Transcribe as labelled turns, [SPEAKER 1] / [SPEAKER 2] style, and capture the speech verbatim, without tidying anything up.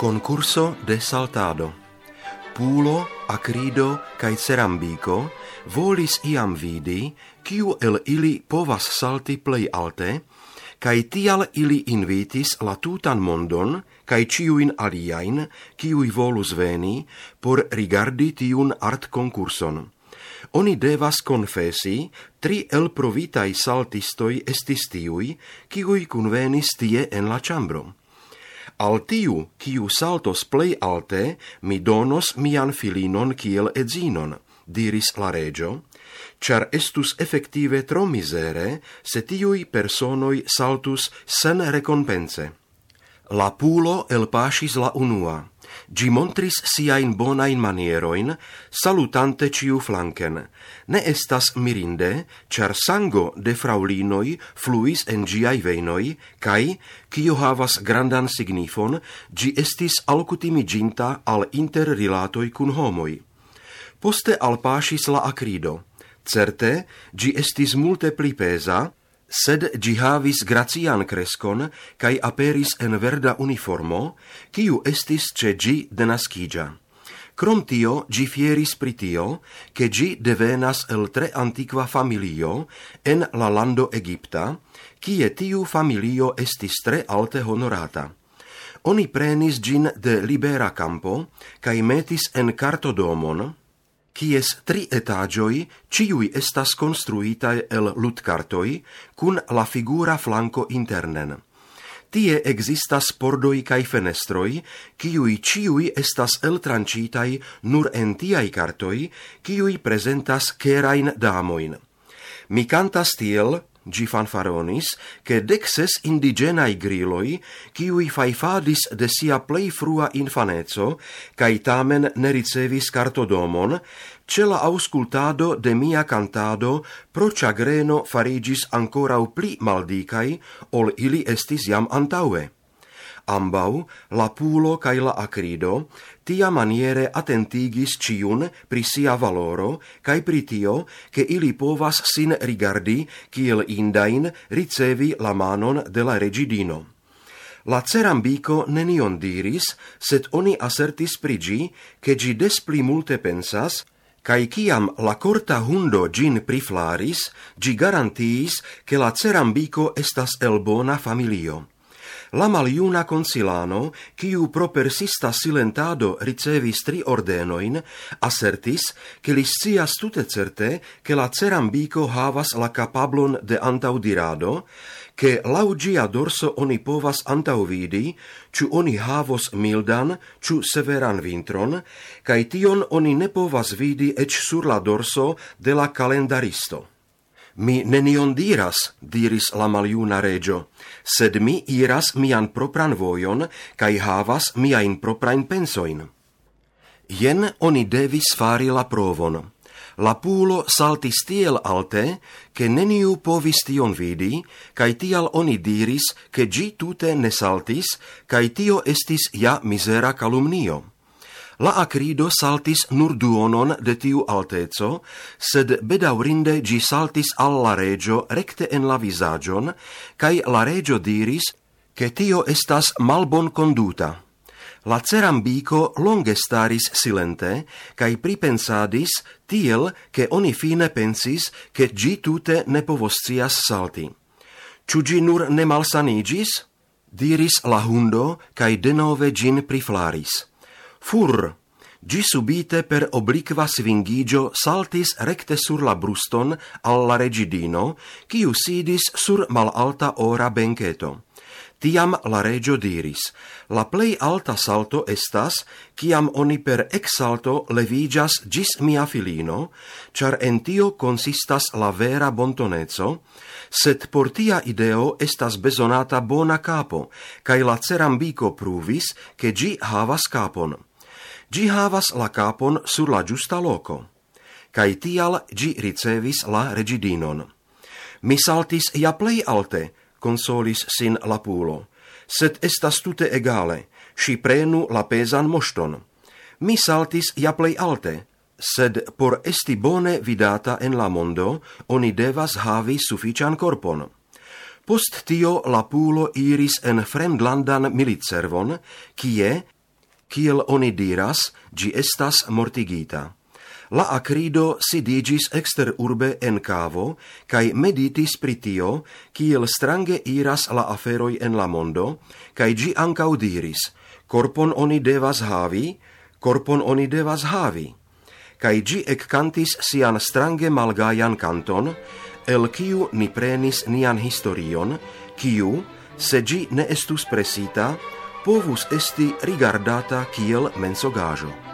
[SPEAKER 1] Concurso de saltado. Pulo, Acrido kaj Cerambico volis iam vidi, kiu el ili povas salti plej alte, kaj tial ili invitis la tutan mondon kaj ĉiujn aliajn, kiuj volus veni, por rigardi tiun art-konkurson. Oni devas confesi, tri elprovitaj saltistoj estis tiuj, kiuj kunvenis tie en la ĉambro. Al tiu, kiu saltos plej alte, mi donos mian filinon kiel edzinon, diris la regio, ĉar estus efektive tro mizere, se tiuj personoj saltus sen recompense. La pulo elpaŝis la unua. Gi montris siajn bonajn manierojn, salutante ĉiu flanken. Ne estas mirinde, ĉar sango de fraŭlinoj fluis en ĝiaj vejnoj, kaj, kio havas grandan signifon, ĝi estis alkutimiĝinta al interrilatoj kun homoj. Poste alpaŝis la Acrido. Certe, ĝi estis multe pli peza, sed ĝi havis gracian kreskon kaj aperis en verda uniformo, kiu estis ĉe ĝi denaskiĝa. Krom tio, ĝi fieris pri tio, ke ĝi devenas el tre antikva familio en la lando Egipta, kie tiu familio estis tre alte honorata. Oni prenis ĝin de libera campo kaj metis en kartodomon, kies tri etaĝoj ĉiuj estas konstruitaj el ludkartoj kun la figura flanko internen. Tie ekzistas pordoj kaj fenestroj, kiuj ĉiuj estas eltranĉitaj nur en tiaj kartoj, kiuj prezentas kerajn damojn. Mi kantas tiel, ĝi fanfaronis, ke dek ses indiĝenaj griloj, kiuj fajfadis de sia plej frua infaneco, kaj tamen ne ricevis kartodomon, ĉe la aŭskultado de mia kantado pro ĉagreno fariĝis ankoraŭ pli maldikaj, ol ili estis jam antaŭe. Ambaŭ, la pulo kaj la Acrido, tiamaniere atentigis ĉiun pri sia valoro kaj pri tio, ke ili povas sin rigardi kiel indajn ricevi la manon de la reĝidino. La Cerambico nenion diris, sed oni asertis pri ĝi, ke ĝi des pli multe pensas, kaj kiam la korta hundo ĝin priflaris, ĝi garantiis, ke la Cerambico estas el bona familio. La maljuna consilano, kiu pro persista silentado ricevis tri ordenojn, asertis, ke li scias tute certe, ke la Cerambico havas la kapablon de antaŭdirado, ke laŭ ĝia dorso oni povas antaŭvidi, ĉu oni havos mildan, ĉu severan vintron, kaj tion oni ne povas vidi eĉ sur la dorso de la kalendaristo. Mi nenion diras, diris la maljuna regio, sed mi iras mian propran vojon, kaj havas miajn proprajn pensojn. Jen oni devis fari la provon. La pulo saltis tiel alte, ke neniu povis tion vidi, kaj tial oni diris, ke ĝi tute ne saltis, kaj tio estis ja mizera kalumnio. La Acrido saltis nur duonon de tiu alteco, sed bedaŭrinde ĝi saltis al la regio rekte en la vizaĝon, kaj la regio diris, ke tio estas malbonkonduta. La Cerambico longe staris silente, kaj pripensadis tiel, ke oni fine pensis, ke ĝi tute ne povoscias salti. Ĉu ĝi nur ne malsaniĝis? Diris la hundo, kaj denove ĝin priflaris. Fur! Ĝi subite per oblikva svingiĝo saltis rekte sur la bruston al la reĝidino, kiu sidis sur malalta ora benketo. Tiam la regio diris, la plej alta salto estas, kiam oni per eksalto leviĝas ĝis mia filino, ĉar en tio konsistas la vera bontoneco, sed por tia ideo estas bezonata bona kapo, kaj la Cerambico pruvis, ke ĝi havas kapon. Ĝi havas la kapon sur la ĝusta loko, kaj tial ĝi ricevis la reĝidinon. Mi saltis ja plej alte, konsolis sin la pulo, sed estas tute egale, ŝi prenu la pezan moŝton. Mi saltis ja plej alte, sed por esti bone vidata en la mondo, oni devas havi sufiĉan korpon. Post tio la pulo iris en fremdlandan militservon, kie, kiel oni diras, gi estas mortigita. La acrido sidigis exter urbe en cavo, cae meditis pri tio, kiel strange iras la aferoi en la mondo, cae gi ancau diris, corpon oni devas havi, corpon oni devas havi. Cae gi ec cantis sian strange malgajan canton, el kiu ni prenis nian historion, kiu, se gi ne estus presita, povus esti rigardata kiel mensogaĵo.